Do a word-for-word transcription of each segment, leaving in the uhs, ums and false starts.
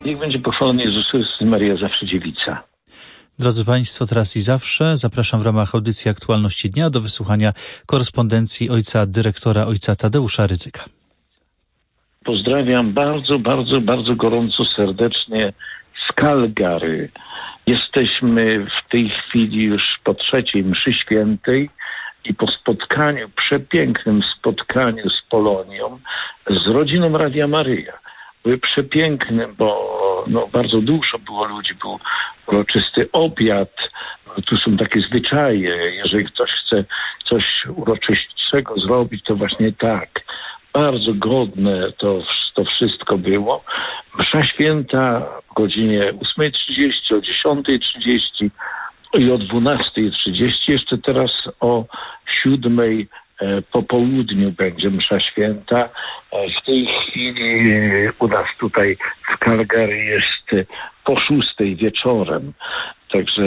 Niech będzie pochwalony Jezus Chrystus, Maria zawsze dziewica. Drodzy Państwo, teraz i zawsze zapraszam w ramach audycji Aktualności Dnia do wysłuchania korespondencji ojca dyrektora, ojca Tadeusza Rydzyka. Pozdrawiam bardzo, bardzo, bardzo gorąco, serdecznie z Calgary. Jesteśmy w tej chwili już po trzeciej mszy świętej i po spotkaniu, przepięknym spotkaniu z Polonią, z rodziną Radia Maryja. Były przepiękne, bo no, bardzo dużo było ludzi, był uroczysty obiad. No, tu są takie zwyczaje, jeżeli ktoś chce coś uroczystego zrobić, to właśnie tak. Bardzo godne to, to wszystko było. Msza święta o godzinie ósmej trzydzieści, o dziesiątej trzydzieści i o dwunastej trzydzieści. Jeszcze teraz o siódmej po południu będzie msza święta. W tej chwili u nas tutaj w Calgary jest po szóstej wieczorem. Także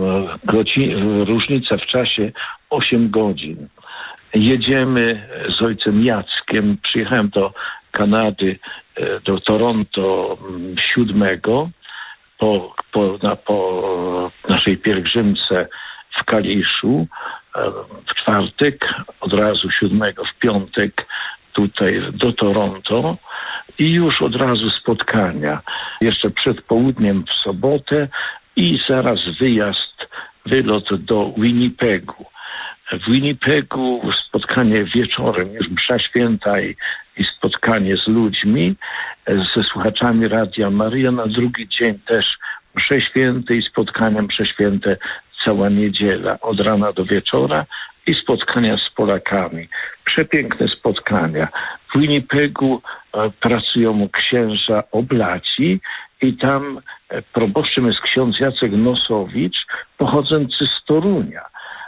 godzin, różnica w czasie osiem godzin. Jedziemy z ojcem Jackiem. Przyjechałem do Kanady, do Toronto siódmego po, po, na, po naszej pielgrzymce w Kaliszu. W czwartek, od razu siódmego, w piątek tutaj do Toronto i już od razu spotkania. Jeszcze przed południem w sobotę i zaraz wyjazd, wylot do Winnipegu. W Winnipegu spotkanie wieczorem, już msza święta i, i spotkanie z ludźmi, ze słuchaczami Radia Maryja. Na drugi dzień też msze święte i spotkania msze święte cała niedziela, od rana do wieczora i spotkania z Polakami. Przepiękne spotkania. W Winnipegu e, pracują księża oblaci i tam e, proboszczem jest ksiądz Jacek Nosowicz, pochodzący z Torunia.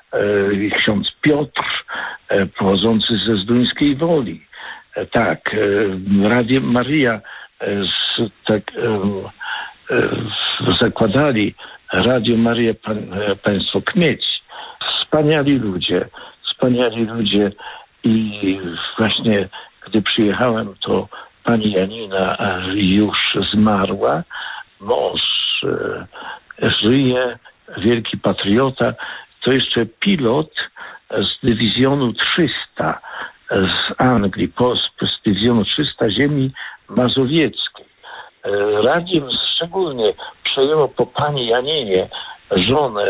E, ksiądz Piotr, e, pochodzący ze Zduńskiej Woli. E, tak, e, Radio Maryja e, z, tak, e, e, zakładali Radio Maryja pan, Państwo Kmieć. Wspaniali ludzie, wspaniali ludzie i właśnie gdy przyjechałem, to pani Janina już zmarła. Mąż e, żyje, wielki patriota. To jeszcze pilot z dywizjonu trzysta z Anglii, po, z dywizjonu trzysta ziemi mazowieckiej. E, radiem szczególnie przejęło po pani Janinie żonę,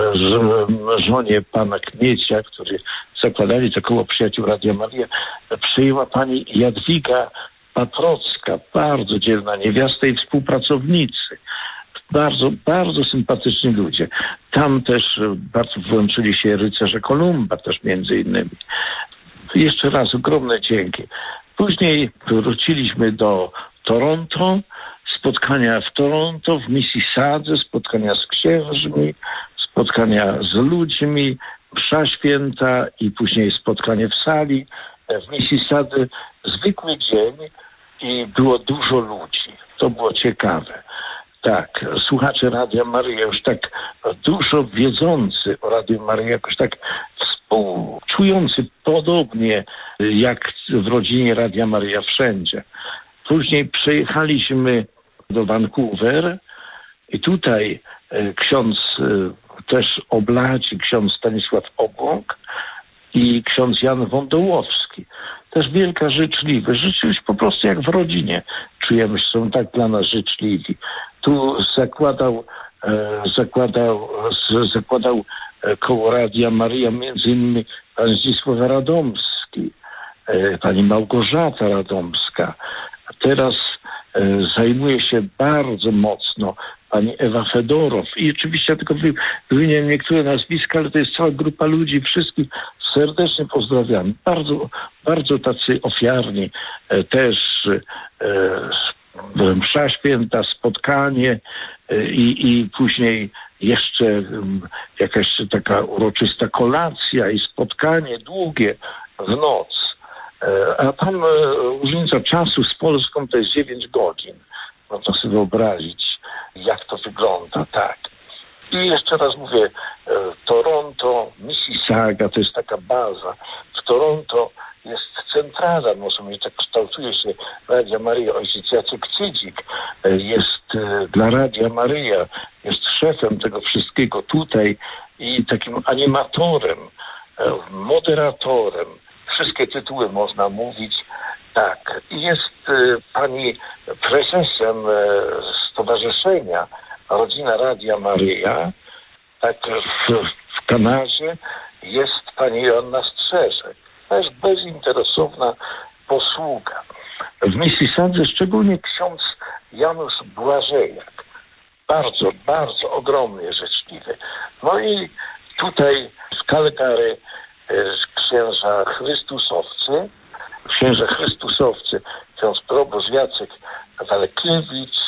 żonie pana Kmiecia, który zakładali to koło przyjaciół Radia Maryja, przejęła pani Jadwiga Patrocka, bardzo dzielna niewiasta i współpracownicy. Bardzo, bardzo sympatyczni ludzie. Tam też bardzo włączyli się rycerze Kolumba, też między innymi. Jeszcze raz ogromne dzięki. Później wróciliśmy do Toronto, spotkania w Toronto, w Mississadze, spotkania z księżmi, spotkania z ludźmi, msza święta i później spotkanie w sali. W Mississadze zwykły dzień i było dużo ludzi. To było ciekawe. Tak, słuchacze Radia Maryja już tak dużo wiedzący o Radiu Maryja, jakoś tak współczujący podobnie jak w rodzinie Radia Maryja wszędzie. Później przejechaliśmy do Vancouver i tutaj e, ksiądz e, też oblaci, ksiądz Stanisław Obłąk i ksiądz Jan Wądołowski. Też wielka życzliwość. Życzliwość po prostu jak w rodzinie. Czujemy, że są tak dla nas życzliwi. Tu zakładał, e, zakładał, z, zakładał e, koło Radia Maryja między innymi pan Zdzisław Radomski, e, pani Małgorzata Radomska. A teraz e, zajmuje się bardzo mocno pani Ewa Fedorow. I oczywiście ja tylko wymienię niektóre nazwiska, ale to jest cała grupa ludzi, wszystkich serdecznie pozdrawiam. Bardzo, bardzo tacy ofiarni. E, też e, msza święta, spotkanie e, i, i później jeszcze um, jakaś taka uroczysta kolacja i spotkanie długie w noc. E, a tam e, różnica czasu z Polską to jest dziewięć godzin. Można sobie wyobrazić, jak to wygląda, tak. I jeszcze raz mówię, e, Toronto, Mississauga to jest taka baza. W Toronto jest centrala, może mnie tak kształtuje się Radia Maryja, ojciec Jacek Cydzik, jest dla Radia Maryja, jest szefem tego wszystkiego tutaj i takim animatorem, moderatorem. Wszystkie tytuły można mówić. Tak. Jest pani prezesem Stowarzyszenia Rodzina Radia Maryja. Tak w, w Kanadzie jest pani Joanna Strzeżek. To jest bezinteresowna posługa. W Mississauga szczególnie ksiądz Janusz Błażejak. Bardzo, bardzo ogromnie życzliwy. No i tutaj w Calgary księża Chrystusowcy, księża Chrystusowcy, ksiądz proboszcz Jacek Walkiewicz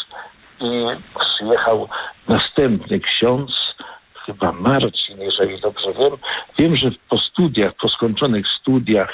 i przyjechał następny ksiądz, chyba Marcin, jeżeli dobrze wiem. Wiem, że po studiach, po skończonych studiach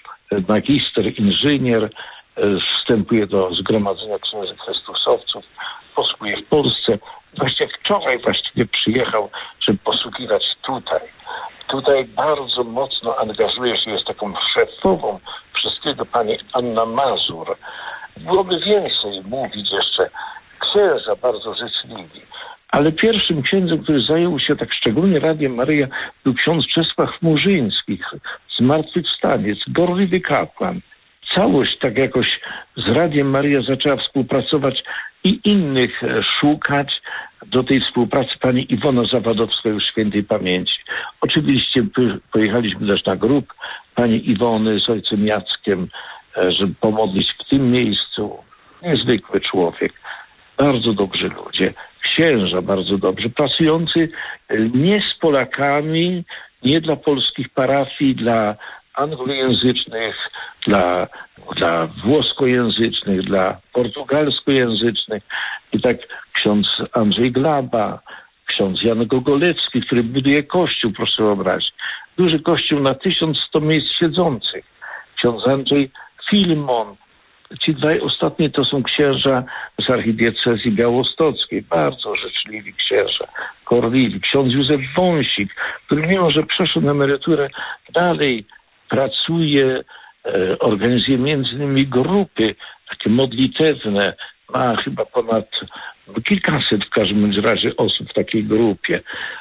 magister, inżynier, wstępuje do Zgromadzenia Księży Chrystusowców, posługuje w Polsce. Właśnie wczoraj właściwie przyjechał, żeby posługiwać tutaj. Tutaj bardzo mocno angażuje się, jest taką szefową wszystkiego pani Anna Mazur. Byłoby więcej mówić jeszcze. Księża bardzo życzliwi. Ale pierwszym księdzem, który zajął się tak szczególnie Radiem Maryja, był ksiądz Czesław Murzyński, zmartwychwstaniec, gorliwy kapłan. Całość tak jakoś z Radiem Maryja zaczęła współpracować i innych szukać. Do tej współpracy pani Iwona Zawadowska już świętej pamięci. Oczywiście pojechaliśmy też na grób pani Iwony z ojcem Jackiem, żeby pomodlić w tym miejscu. Niezwykły człowiek. Bardzo dobrzy ludzie. Księża bardzo dobrzy. Pracujący nie z Polakami, nie dla polskich parafii, dla anglojęzycznych, dla, dla włoskojęzycznych, dla portugalskojęzycznych. I tak ksiądz Andrzej Glaba, ksiądz Jan Gogolewski, który buduje kościół, proszę wyobrazić. Duży kościół na tysiąc sto miejsc siedzących. Ksiądz Andrzej Filmon. Ci dwaj ostatni to są księża z archidiecezji białostockiej. Bardzo życzliwi księża, gorliwi. Ksiądz Józef Wąsik, który mimo, że przeszedł na emeryturę, dalej pracuje, e, organizuje między innymi grupy takie modlitewne. Ma chyba ponad no, kilkaset w każdym razie osób w takiej grupie.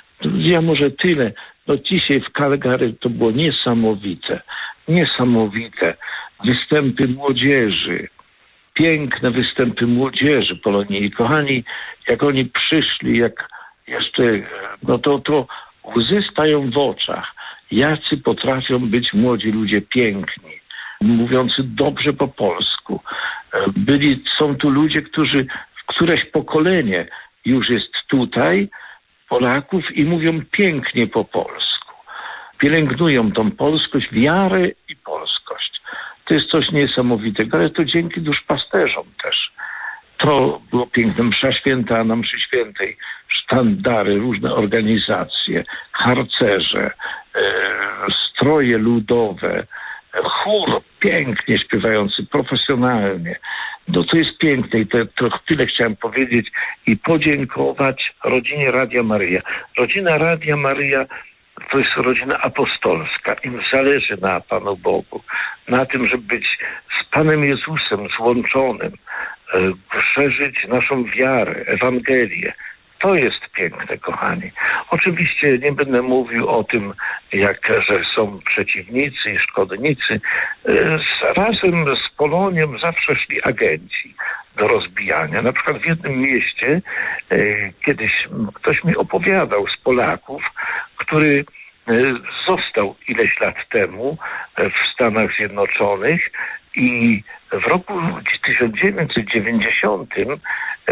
Ja może tyle. No dzisiaj w Calgary to było niesamowite. Niesamowite. Występy młodzieży. Piękne występy młodzieży polonijnej. Kochani, jak oni przyszli, jak jeszcze, no to, to łzy stają w oczach. Jacy potrafią być młodzi ludzie piękni, mówiący dobrze po polsku. Byli, są tu ludzie, którzy, któreś pokolenie już jest tutaj, Polaków, i mówią pięknie po polsku. Pielęgnują tą polskość, wiarę i polskość. To jest coś niesamowitego, ale to dzięki duszpasterzom też. To było piękne. Msza święta, a na mszy świętej sztandary, różne organizacje, harcerze, e, stroje ludowe, chór pięknie śpiewający, profesjonalnie. No to jest piękne i to, to tyle chciałem powiedzieć i podziękować rodzinie Radia Maryja. Rodzina Radia Maryja to jest rodzina apostolska. Im zależy na Panu Bogu, na tym, żeby być z Panem Jezusem złączonym, e, szerzyć naszą wiarę, Ewangelię. To jest piękne, kochani. Oczywiście nie będę mówił o tym, jak, że są przeciwnicy i szkodnicy. E, razem z Polonią zawsze szli agenci do rozbijania. Na przykład w jednym mieście e, kiedyś ktoś mi opowiadał z Polaków, który został ileś lat temu w Stanach Zjednoczonych i w roku tysiąc dziewięćset dziewięćdziesiątym e,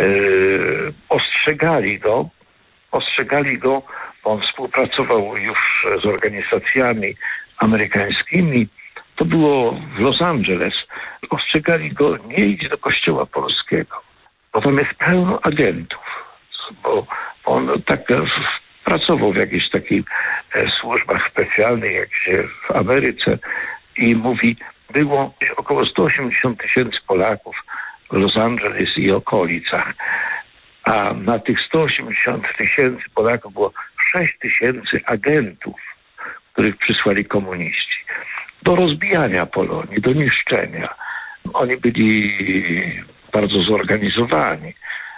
ostrzegali go, ostrzegali go, bo on współpracował już z organizacjami amerykańskimi. To było w Los Angeles. Ostrzegali go, nie idź do kościoła polskiego, bo tam jest pełno agentów, bo on tak pracował w jakichś takich służbach specjalnych, jak się w Ameryce, i mówi, było około sto osiemdziesiąt tysięcy Polaków w Los Angeles i okolicach, a na tych sto osiemdziesiąt tysięcy Polaków było sześć tysięcy agentów, których przysłali komuniści do rozbijania Polonii, do niszczenia. Oni byli bardzo zorganizowani.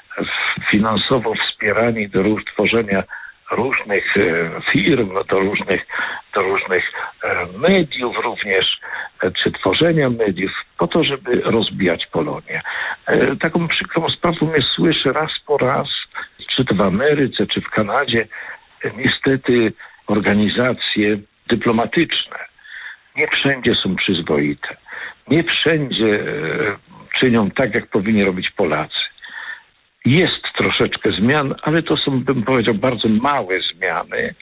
finansowo wspierani do róż, tworzenia różnych e, firm, do różnych, do różnych e, mediów również, e, czy tworzenia mediów, po to, żeby rozbijać Polonię. E, taką przykrą sprawą mnie słyszę raz po raz, czy to w Ameryce, czy w Kanadzie, e, niestety organizacje dyplomatyczne nie wszędzie są przyzwoite. Nie wszędzie e, czynią tak, jak powinni robić Polacy. Jest troszeczkę zmian, ale to są, bym powiedział, bardzo małe zmiany.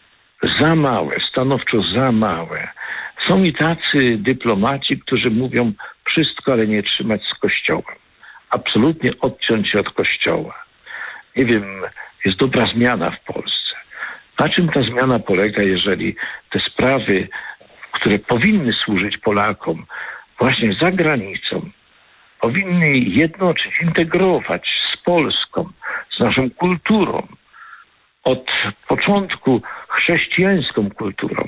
Za małe, stanowczo za małe. Są i tacy dyplomaci, którzy mówią wszystko, ale nie trzymać z Kościołem. Absolutnie odciąć się od Kościoła. Nie wiem, jest dobra zmiana w Polsce. Na czym ta zmiana polega, jeżeli te sprawy, które powinny służyć Polakom właśnie za granicą, powinny jednoczyć, integrować z Polską, z naszą kulturą, od początku chrześcijańską kulturą.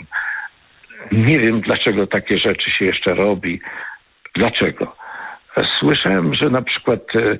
Nie wiem, dlaczego takie rzeczy się jeszcze robi. Dlaczego? Słyszałem, że na przykład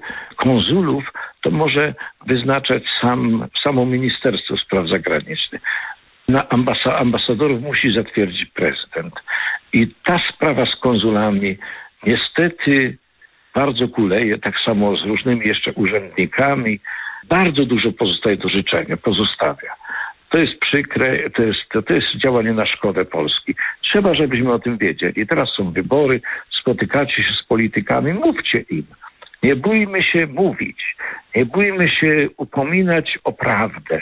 konsulów to może wyznaczać sam, samo Ministerstwo Spraw Zagranicznych. Na ambasa- ambasadorów musi zatwierdzić prezydent. I ta sprawa z konsulami niestety bardzo kuleje, tak samo z różnymi jeszcze urzędnikami. Bardzo dużo pozostaje do życzenia, pozostawia. To jest przykre, to jest, to, to jest działanie na szkodę Polski. Trzeba, żebyśmy o tym wiedzieli. Teraz są wybory, spotykacie się z politykami, mówcie im. Nie bójmy się mówić. Nie bójmy się upominać o prawdę.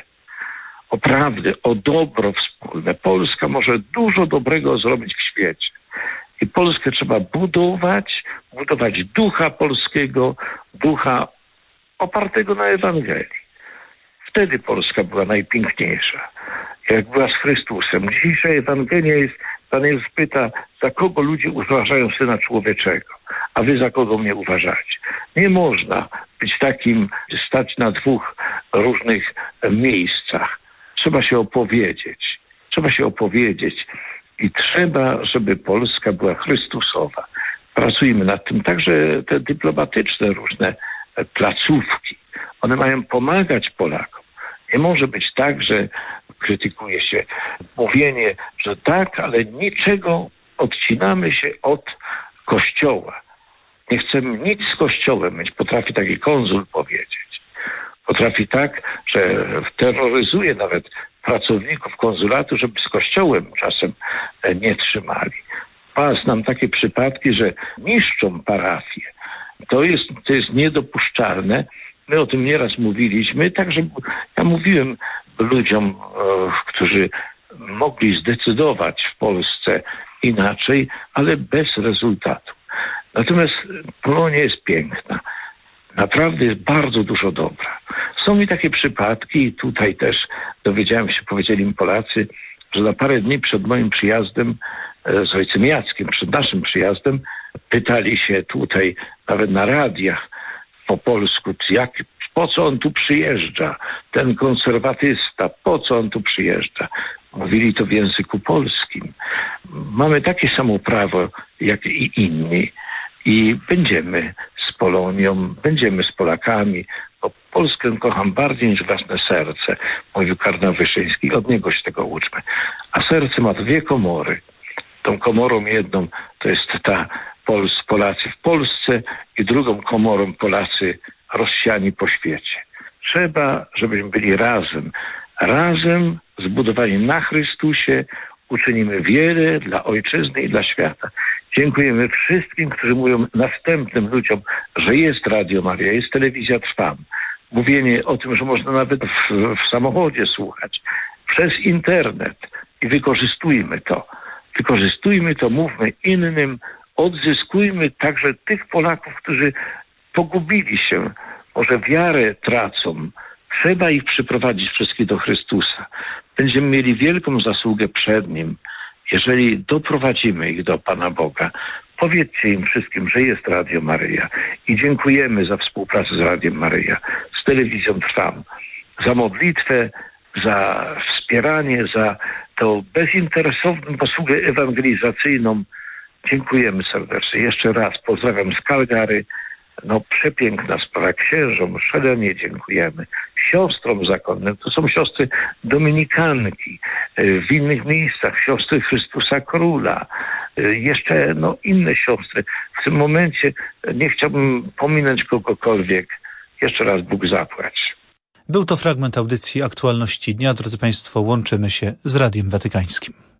O prawdę, o dobro wspólne. Polska może dużo dobrego zrobić w świecie. I Polskę trzeba budować, budować ducha polskiego, ducha opartego na Ewangelii. Wtedy Polska była najpiękniejsza, jak była z Chrystusem. Dzisiejsza Ewangelia jest, Pan Jezus pyta, za kogo ludzie uważają Syna Człowieczego, a wy za kogo mnie uważacie. Nie można być takim, stać na dwóch różnych miejscach. Trzeba się opowiedzieć. Trzeba się opowiedzieć. I trzeba, żeby Polska była Chrystusowa. Pracujmy nad tym. Także te dyplomatyczne różne placówki, one mają pomagać Polakom. Nie może być tak, że krytykuje się mówienie, że tak, ale niczego odcinamy się od Kościoła. Nie chcemy nic z Kościołem mieć. Potrafi taki konsul powiedzieć. Potrafi tak, że terroryzuje nawet pracowników konsulatu, żeby z Kościołem czasem nie trzymali. A znam takie przypadki, że niszczą parafię. To jest, to jest niedopuszczalne. My o tym nieraz mówiliśmy. Także ja mówiłem ludziom, e, którzy mogli zdecydować w Polsce inaczej, ale bez rezultatu. Natomiast Polonia jest piękna. Naprawdę jest bardzo dużo dobra. Są mi takie przypadki i tutaj też dowiedziałem się, powiedzieli mi Polacy, że na parę dni przed moim przyjazdem z ojcem Jackiem, przed naszym przyjazdem, pytali się tutaj nawet na radiach po polsku, jak, po co on tu przyjeżdża, ten konserwatysta, po co on tu przyjeżdża. Mówili to w języku polskim. Mamy takie samo prawo jak i inni i będziemy z Polonią, będziemy z Polakami, bo Polskę kocham bardziej niż własne serce, mówił kardynał Wyszyński. Od niego się tego uczmy. A serce ma dwie komory. Tą komorą jedną to jest ta Pols, Polacy w Polsce i drugą komorą Polacy rozsiani po świecie. Trzeba, żebyśmy byli razem. Razem zbudowani na Chrystusie uczynimy wiele dla Ojczyzny i dla świata. Dziękujemy wszystkim, którzy mówią następnym ludziom, że jest Radio Maria, jest Telewizja Trwam. Mówienie o tym, że można nawet w, w samochodzie słuchać. Przez internet. I wykorzystujmy to. Wykorzystujmy to, mówmy innym, odzyskujmy także tych Polaków, którzy pogubili się, może wiarę tracą. Trzeba ich przyprowadzić wszystkich do Chrystusa. Będziemy mieli wielką zasługę przed Nim, jeżeli doprowadzimy ich do Pana Boga. Powiedzcie im wszystkim, że jest Radio Maryja i dziękujemy za współpracę z Radiem Maryja, z Telewizją Trwam, za modlitwę, za wspieranie, za tą bezinteresowną posługę ewangelizacyjną. Dziękujemy serdecznie. Jeszcze raz pozdrawiam z Calgary, No przepiękna sprawa. Księżom szalenie dziękujemy. Siostrom zakonnym, to są siostry dominikanki, w innych miejscach siostry Chrystusa Króla, jeszcze no, inne siostry. W tym momencie nie chciałbym pominąć kogokolwiek. Jeszcze raz Bóg zapłać. Był to fragment audycji Aktualności Dnia. Drodzy Państwo, łączymy się z Radiem Watykańskim.